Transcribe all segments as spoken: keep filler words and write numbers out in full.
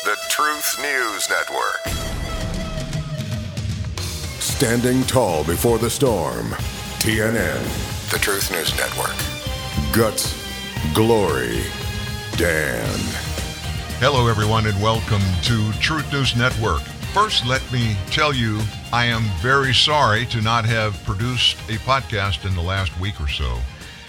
The Truth News Network. Standing tall before the storm. T N N. The Truth News Network. Guts, glory, Dan. Hello, everyone, and welcome to Truth News Network. First, let me tell you, I am very sorry to not have produced a podcast in the last week or so,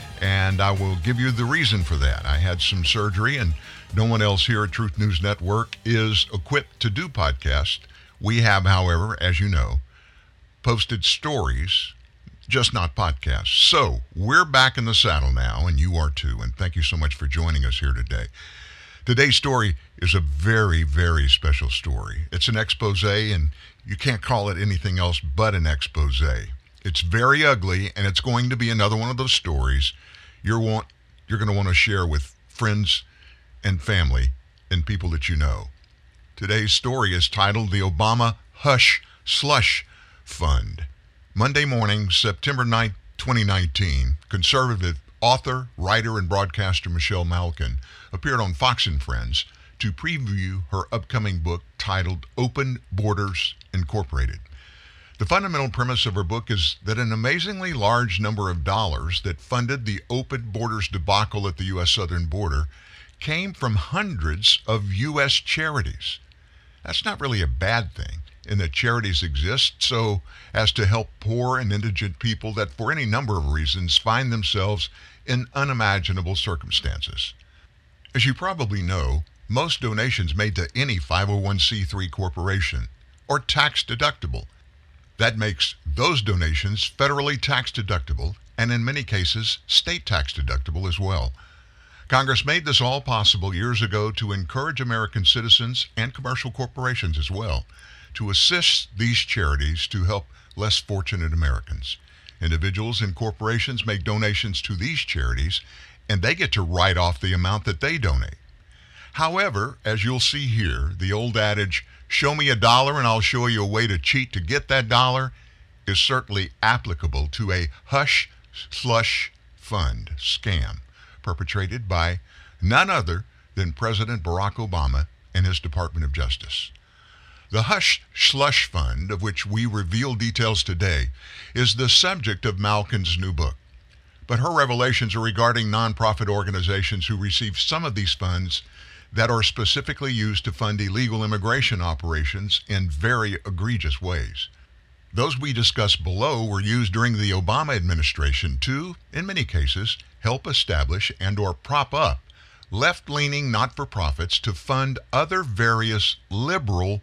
and I will give you the reason for that. I had some surgery, and no one else here at Truth News Network is equipped to do podcasts. We have, however, as you know, posted stories, just not podcasts. So we're back in the saddle now, and you are too, and thank you so much for joining us here today. Today's story is a very, very special story. It's an expose, and you can't call it anything else but an expose. It's very ugly, and it's going to be another one of those stories you're want you're going to want to share with friends and family and people that you know. Today's story is titled The Obama Hush Slush Fund. Monday morning, September ninth, twenty nineteen, conservative author, writer, and broadcaster Michelle Malkin appeared on Fox and Friends to preview her upcoming book titled Open Borders Incorporated. The fundamental premise of her book is that an amazingly large number of dollars that funded the open borders debacle at the U S southern border came from hundreds of U S charities. That's not really a bad thing, in that charities exist so as to help poor and indigent people that for any number of reasons find themselves in unimaginable circumstances. As you probably know, most donations made to any five oh one c three corporation are tax deductible. That makes those donations federally tax deductible and in many cases state tax deductible as well. Congress made this all possible years ago to encourage American citizens and commercial corporations as well to assist these charities to help less fortunate Americans. Individuals and corporations make donations to these charities, and they get to write off the amount that they donate. However, as you'll see here, the old adage, show me a dollar and I'll show you a way to cheat to get that dollar, is certainly applicable to a hush slush fund scam perpetrated by none other than President Barack Obama and his Department of Justice. The Hush Slush Fund, of which we reveal details today, is the subject of Malkin's new book. But her revelations are regarding nonprofit organizations who receive some of these funds that are specifically used to fund illegal immigration operations in very egregious ways. Those we discuss below were used during the Obama administration to, in many cases, help establish and or prop up left-leaning not-for-profits to fund other various liberal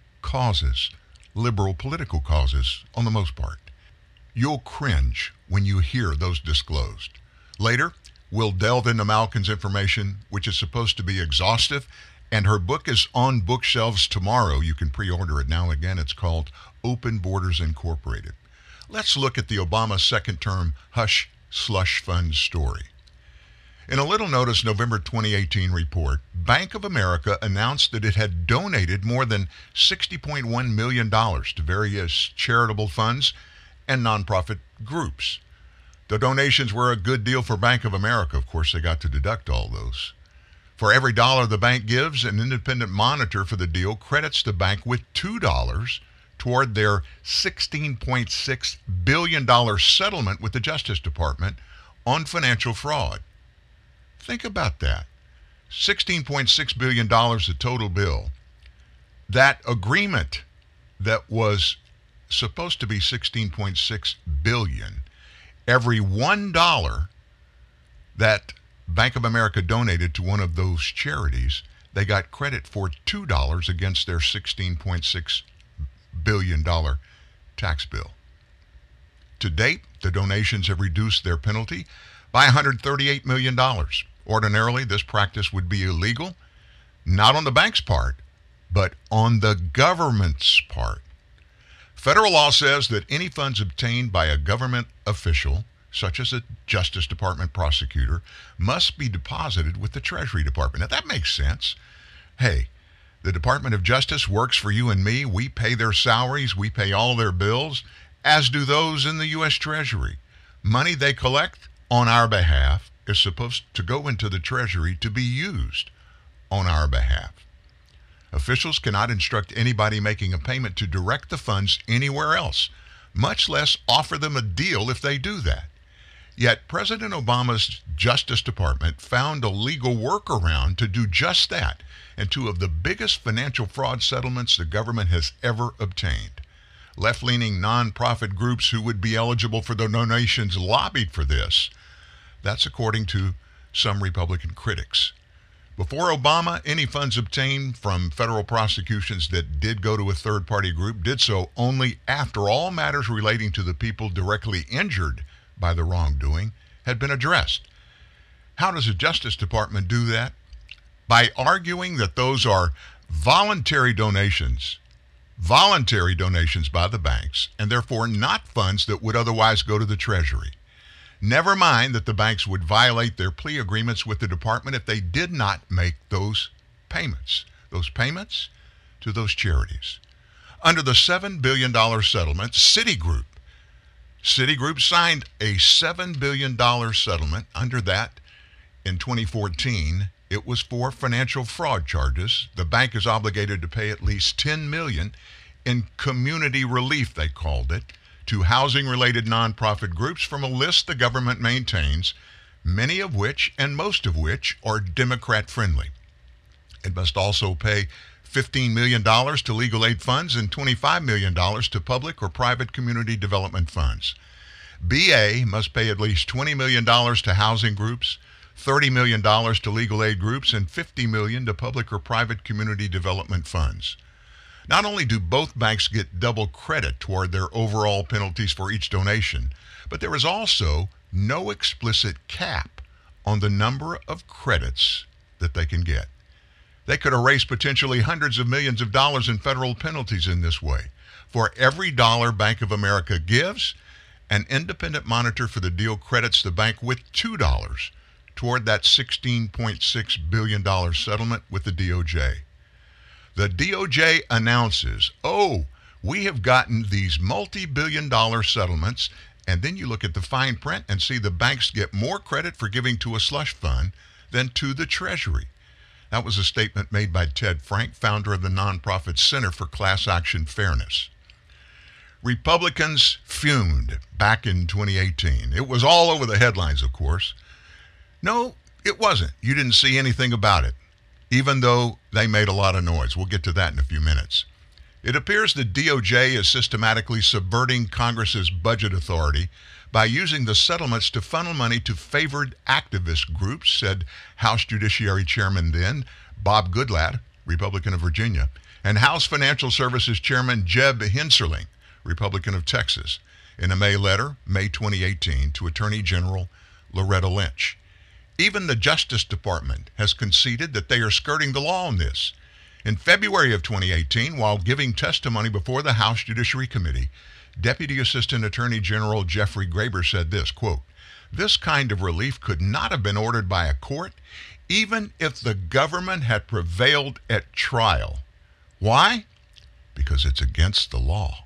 causes, liberal political causes, on the most part. You'll cringe when you hear those disclosed. Later, we'll delve into Malkin's information, which is supposed to be exhaustive, and her book is on bookshelves tomorrow. You can pre-order it now. Again, it's called Open Borders Incorporated. Let's look at the Obama second-term Hush Slush Fund story. In a Little Notice November twenty eighteen report, Bank of America announced that it had donated more than sixty point one million dollars to various charitable funds and nonprofit groups. The donations were a good deal for Bank of America. Of course, they got to deduct all those. For every dollar the bank gives, an independent monitor for the deal credits the bank with two dollars toward their sixteen point six billion dollars settlement with the Justice Department on financial fraud. Think about that. sixteen point six billion dollars the total bill. That agreement that was supposed to be sixteen point six billion dollars, every one dollar that Bank of America donated to one of those charities, they got credit for two dollars against their sixteen point six billion dollars tax bill. To date, the donations have reduced their penalty by one hundred thirty-eight million dollars. Ordinarily, this practice would be illegal, not on the bank's part, but on the government's part. Federal law says that any funds obtained by a government official, such as a Justice Department prosecutor, must be deposited with the Treasury Department. Now, that makes sense. Hey, the Department of Justice works for you and me. We pay their salaries. We pay all their bills, as do those in the U S Treasury. Money they collect on our behalf is supposed to go into the Treasury to be used on our behalf. Officials cannot instruct anybody making a payment to direct the funds anywhere else, much less offer them a deal if they do that. Yet President Obama's Justice Department found a legal workaround to do just that in two of the biggest financial fraud settlements the government has ever obtained. Left-leaning nonprofit groups who would be eligible for the donations lobbied for this. That's according to some Republican critics. Before Obama, any funds obtained from federal prosecutions that did go to a third-party group did so only after all matters relating to the people directly injured by the wrongdoing had been addressed. How does the Justice Department do that? By arguing that those are voluntary donations, voluntary donations by the banks, and therefore not funds that would otherwise go to the Treasury. Never mind that the banks would violate their plea agreements with the department if they did not make those payments, those payments to those charities. Under the seven billion dollars settlement, Citigroup, Citigroup signed a seven billion dollars settlement. Under that, in twenty fourteen, it was for financial fraud charges. The bank is obligated to pay at least ten million dollars in community relief, they called it, to housing-related nonprofit groups from a list the government maintains, many of which and most of which are Democrat-friendly. It must also pay fifteen million dollars to legal aid funds and twenty-five million dollars to public or private community development funds. B A must pay at least twenty million dollars to housing groups, thirty million dollars to legal aid groups, and fifty million dollars to public or private community development funds. Not only do both banks get double credit toward their overall penalties for each donation, but there is also no explicit cap on the number of credits that they can get. They could erase potentially hundreds of millions of dollars in federal penalties in this way. For every dollar Bank of America gives, an independent monitor for the deal credits the bank with two dollars toward that sixteen point six billion dollars settlement with the D O J. The D O J announces, oh, we have gotten these multi-billion dollar settlements, and then you look at the fine print and see the banks get more credit for giving to a slush fund than to the Treasury. That was a statement made by Ted Frank, founder of the nonprofit Center for Class Action Fairness. Republicans fumed back in twenty eighteen. It was all over the headlines, of course. No, it wasn't. You didn't see anything about it, even though they made a lot of noise. We'll get to that in a few minutes. It appears the D O J is systematically subverting Congress's budget authority by using the settlements to funnel money to favored activist groups, said House Judiciary Chairman then Bob Goodlatte, Republican of Virginia, and House Financial Services Chairman Jeb Hensarling, Republican of Texas, in a May letter, May twenty eighteen, to Attorney General Loretta Lynch. Even the Justice Department has conceded that they are skirting the law on this. In February of twenty eighteen, while giving testimony before the House Judiciary Committee, Deputy Assistant Attorney General Jeffrey Graber said this, quote, "This kind of relief could not have been ordered by a court, even if the government had prevailed at trial. Why? Because it's against the law."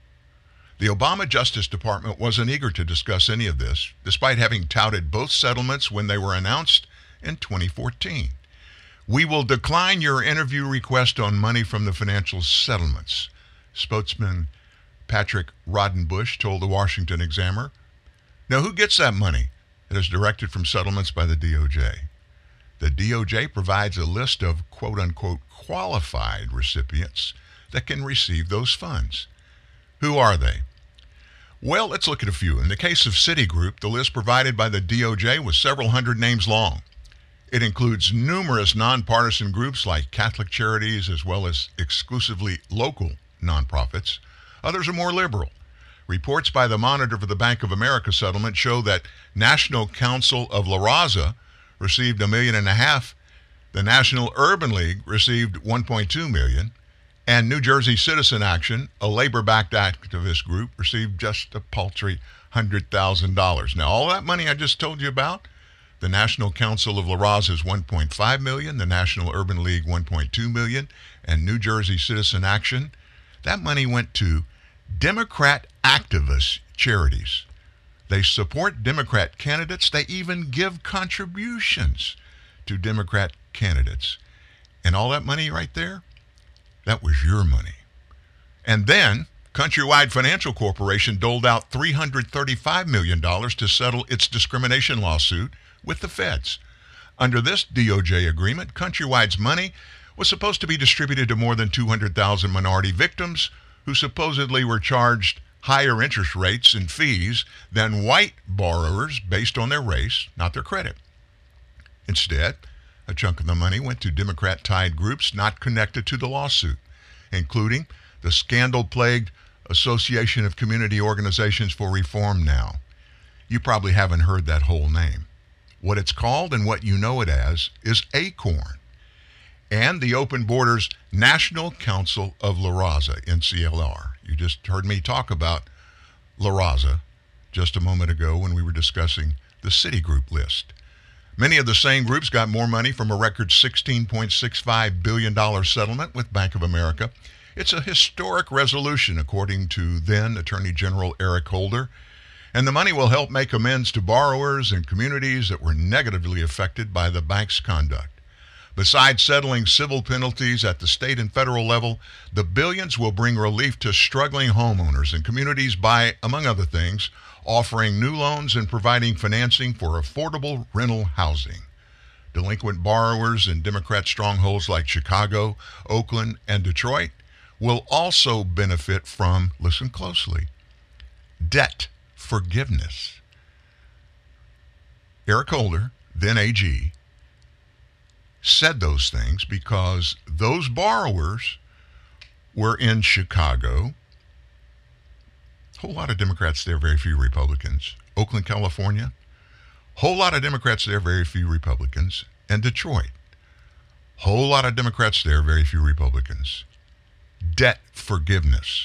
The Obama Justice Department wasn't eager to discuss any of this, despite having touted both settlements when they were announced in twenty fourteen. "We will decline your interview request on money from the financial settlements," spokesman Patrick Rodenbush told the Washington Examiner. Now, who gets that money that is directed from settlements by the D O J? The D O J provides a list of quote-unquote qualified recipients that can receive those funds. Who are they? Well, let's look at a few. In the case of Citigroup, the list provided by the D O J was several hundred names long. It includes numerous nonpartisan groups like Catholic Charities as well as exclusively local nonprofits. Others are more liberal. Reports by the monitor for the Bank of America settlement show that National Council of La Raza received a million and a half. The National Urban League received one point two million. And New Jersey Citizen Action, a labor-backed activist group, received just a paltry one hundred thousand dollars. Now, all that money I just told you about, the National Council of La Raza is one point five million dollars, the National Urban League one point two million dollars, and New Jersey Citizen Action, that money went to Democrat activist charities. They support Democrat candidates. They even give contributions to Democrat candidates. And all that money right there That was your money. And then Countrywide Financial Corporation doled out three hundred thirty-five million dollars to settle its discrimination lawsuit with the feds. Under this D O J agreement, Countrywide's money was supposed to be distributed to more than two hundred thousand minority victims who supposedly were charged higher interest rates and fees than white borrowers based on their race, not their credit. Instead, a chunk of the money went to Democrat-tied groups not connected to the lawsuit, including the scandal-plagued Association of Community Organizations for Reform Now. You probably haven't heard that whole name. What it's called and what you know it as is ACORN. And the Open Borders National Council of La Raza, N C L R. You just heard me talk about La Raza just a moment ago when we were discussing the Citigroup list. Many of the same groups got more money from a record sixteen point six five billion dollars settlement with Bank of America. It's a historic resolution, according to then Attorney General Eric Holder, and the money will help make amends to borrowers and communities that were negatively affected by the bank's conduct. Besides settling civil penalties at the state and federal level, the billions will bring relief to struggling homeowners and communities by, among other things, offering new loans and providing financing for affordable rental housing. Delinquent borrowers in Democrat strongholds like Chicago, Oakland, and Detroit will also benefit from, listen closely, debt forgiveness. Eric Holder, then A G, said those things because those borrowers were in Chicago. Whole lot of Democrats there, very few Republicans. Oakland, California, whole lot of Democrats there, very few Republicans. And Detroit, whole lot of Democrats there, very few Republicans. Debt forgiveness.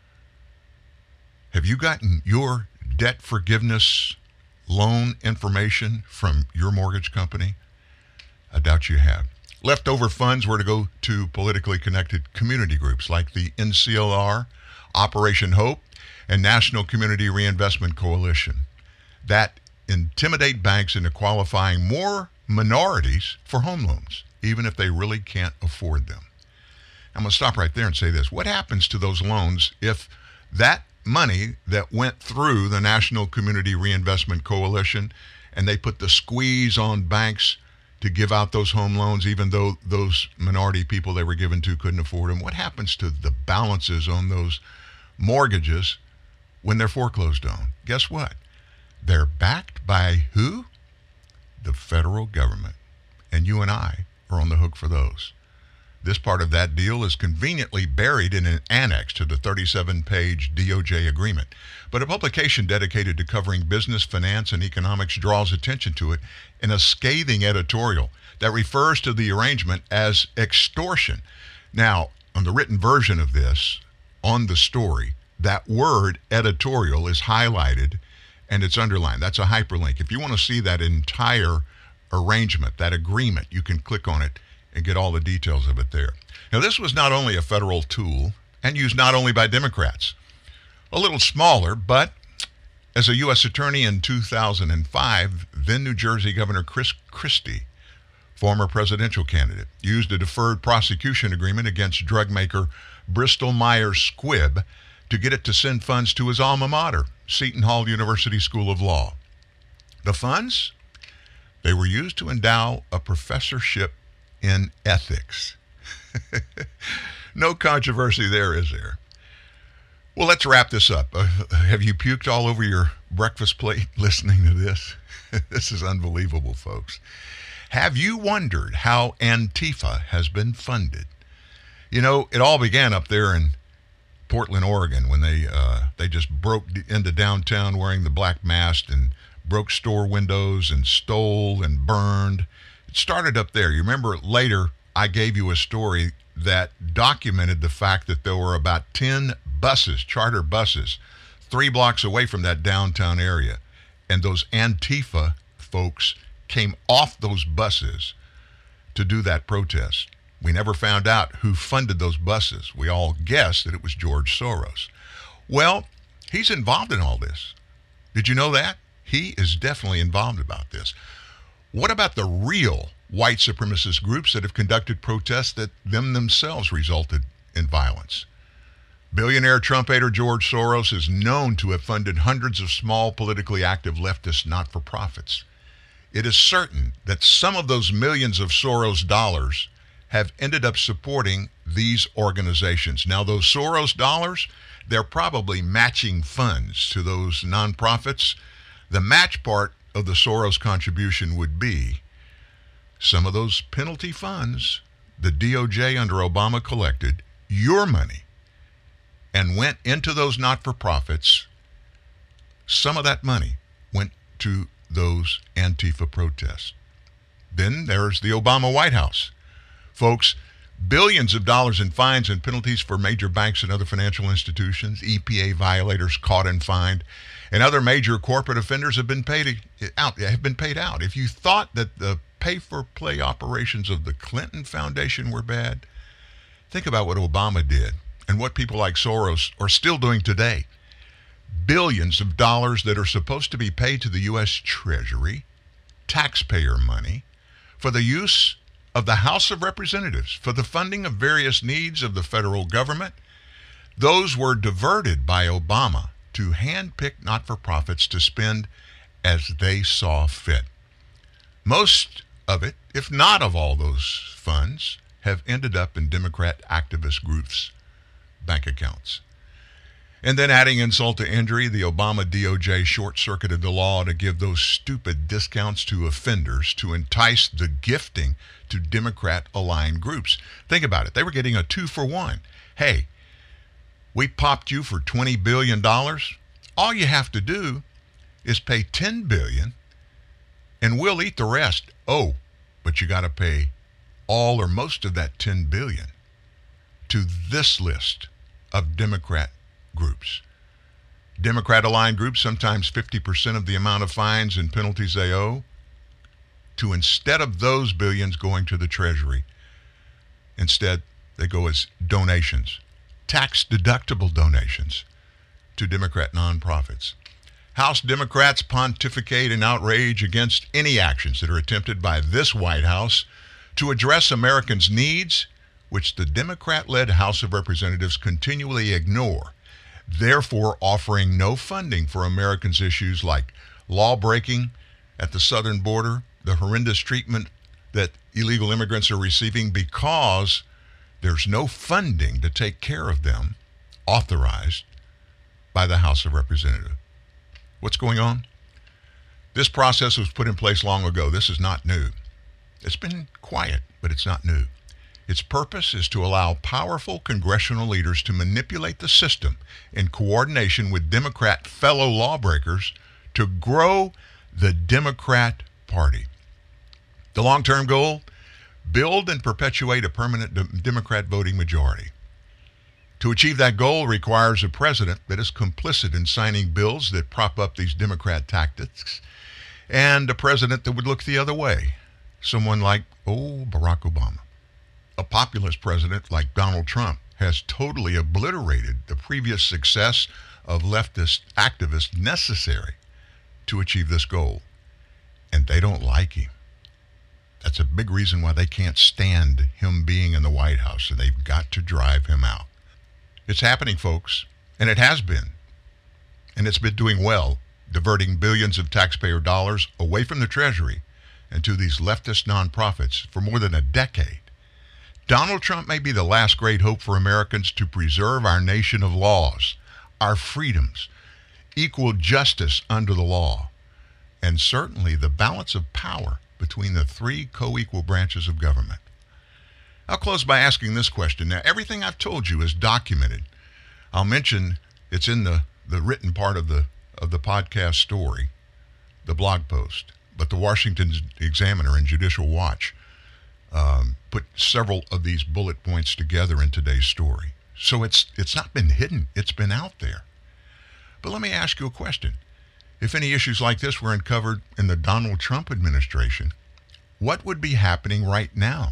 Have you gotten your debt forgiveness loan information from your mortgage company? I doubt you have. Leftover funds were to go to politically connected community groups like the N C L R, Operation Hope, and National Community Reinvestment Coalition that intimidate banks into qualifying more minorities for home loans, even if they really can't afford them. I'm going to stop right there and say this. What happens to those loans if that money that went through the National Community Reinvestment Coalition and they put the squeeze on banks to give out those home loans, even though those minority people they were given to couldn't afford them? What happens to the balances on those mortgages when they're foreclosed on? Guess what? They're backed by who? The federal government. And you and I are on the hook for those. This part of that deal is conveniently buried in an annex to the thirty-seven page D O J agreement. But a publication dedicated to covering business, finance, and economics draws attention to it in a scathing editorial that refers to the arrangement as extortion. Now, on the written version of this, on the story, that word editorial is highlighted and it's underlined. That's a hyperlink. If you want to see that entire arrangement, that agreement, you can click on it and get all the details of it there. Now, this was not only a federal tool and used not only by Democrats. A little smaller, but as a U S attorney in two thousand five, then New Jersey Governor Chris Christie, former presidential candidate, used a deferred prosecution agreement against drug maker Bristol Myers Squibb to get it to send funds to his alma mater, Seton Hall University School of Law. The funds? They were used to endow a professorship in ethics. No controversy there, is there? Well, let's wrap this up. Uh, have you puked all over your breakfast plate listening to this? This is unbelievable, folks. Have you wondered how Antifa has been funded? You know, it all began up there in Portland, Oregon, when they uh, they just broke into downtown wearing the black mask and broke store windows and stole and burned. It started up there. You remember later I gave you a story that documented the fact that there were about ten buses, charter buses, three blocks away from that downtown area. And those Antifa folks came off those buses to do that protest. We never found out who funded those buses. We all guessed that it was George Soros. Well, he's involved in all this. Did you know that? He is definitely involved about this. What about the real white supremacist groups that have conducted protests that them themselves resulted in violence. Billionaire Trump-hater George Soros is known to have funded hundreds of small, politically active leftist not-for-profits. It is certain that some of those millions of Soros dollars have ended up supporting these organizations. Now, those Soros dollars, they're probably matching funds to those nonprofits. The match part of the Soros contribution would be some of those penalty funds the D O J under Obama collected, your money, and went into those not-for-profits. Some of that money went to those Antifa protests. Then there's the Obama White House. Folks, billions of dollars in fines and penalties for major banks and other financial institutions, E P A violators caught and fined, and other major corporate offenders have been paid out. Have been paid out. If you thought that the pay-for-play operations of the Clinton Foundation were bad, think about what Obama did and what people like Soros are still doing today. Billions of dollars that are supposed to be paid to the U S Treasury, taxpayer money, for the use of the House of Representatives, for the funding of various needs of the federal government. Those were diverted by Obama to handpick not-for-profits to spend as they saw fit. Most of it, if not of all those funds, have ended up in Democrat activist groups' bank accounts. And then adding insult to injury, the Obama D O J short-circuited the law to give those stupid discounts to offenders to entice the gifting to Democrat-aligned groups. Think about it. They were getting a two-for-one. Hey, we popped you for twenty billion dollars. All you have to do is pay ten billion dollars, and we'll eat the rest. Oh, but you got to pay all or most of that ten billion dollars to this list of Democrat groups. Democrat-aligned groups, sometimes fifty percent of the amount of fines and penalties they owe, to instead of those billions going to the Treasury, instead they go as donations, tax-deductible donations to Democrat nonprofits. House Democrats pontificate in outrage against any actions that are attempted by this White House to address Americans' needs, which the Democrat-led House of Representatives continually ignore, therefore offering no funding for Americans' issues like law-breaking at the southern border, the horrendous treatment that illegal immigrants are receiving because there's no funding to take care of them authorized by the House of Representatives. What's going on? This process was put in place long ago. This is not new. It's been quiet, but it's not new. Its purpose is to allow powerful congressional leaders to manipulate the system in coordination with Democrat fellow lawbreakers to grow the Democrat Party. The long-term goal? Build and perpetuate a permanent de- Democrat voting majority. To achieve that goal requires a president that is complicit in signing bills that prop up these Democrat tactics, and a president that would look the other way, someone like, oh, Barack Obama. A populist president like Donald Trump has totally obliterated the previous success of leftist activists necessary to achieve this goal. And they don't like him. That's a big reason why they can't stand him being in the White House, and they've got to drive him out. It's happening, folks, and it has been. And it's been doing well, diverting billions of taxpayer dollars away from the Treasury and to these leftist nonprofits for more than a decade. Donald Trump may be the last great hope for Americans to preserve our nation of laws, our freedoms, equal justice under the law, and certainly the balance of power between the three co-equal branches of government. I'll close by asking this question. Now, everything I've told you is documented. I'll mention it's in the, the written part of the of the podcast story, the blog post, but the Washington Examiner and Judicial Watch um, put several of these bullet points together in today's story. So it's it's not been hidden. It's been out there. But let me ask you a question. If any issues like this were uncovered in the Donald Trump administration, what would be happening right now?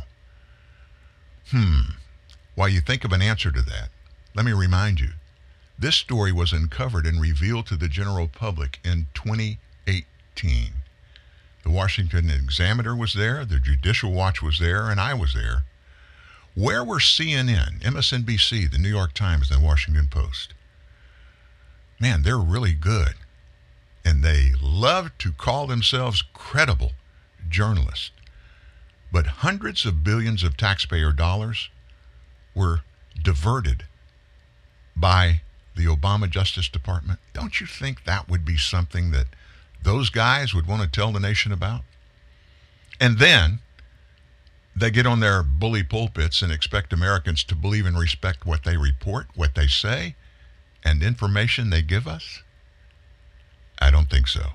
Hmm. While you think of an answer to that, let me remind you, this story was uncovered and revealed to the general public in twenty eighteen. The Washington Examiner was there, the Judicial Watch was there, and I was there. Where were C N N, M S N B C, the New York Times, and the Washington Post? Man, they're really good. And they love to call themselves credible journalists. But hundreds of billions of taxpayer dollars were diverted by the Obama Justice Department. Don't you think that would be something that those guys would want to tell the nation about? And then they get on their bully pulpits and expect Americans to believe and respect what they report, what they say, and information they give us? I don't think so.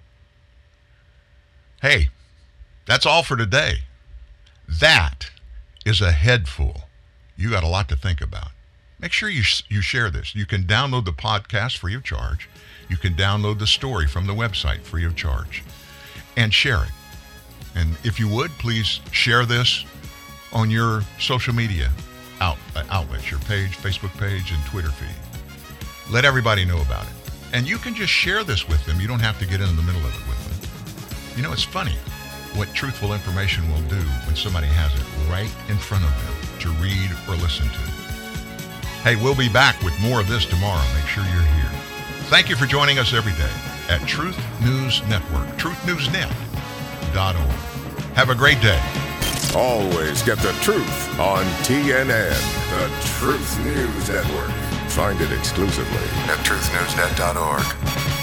Hey, that's all for today. That is a head full. You got a lot to think about. Make sure you you share this. You can download the podcast free of charge. You can download the story from the website free of charge and share it. And if you would, please share this on your social media out, uh, outlets, your page, Facebook page, and Twitter feed. Let everybody know about it. And you can just share this with them. You don't have to get in the middle of it with them. You know, it's funny what truthful information will do when somebody has it right in front of them to read or listen to. Hey, we'll be back with more of this tomorrow. Make sure you're here. Thank you for joining us every day at Truth News Network, truth news net dot org. Have a great day. Always get the truth on T N N, the Truth News Network. Find it exclusively at truth news net dot org.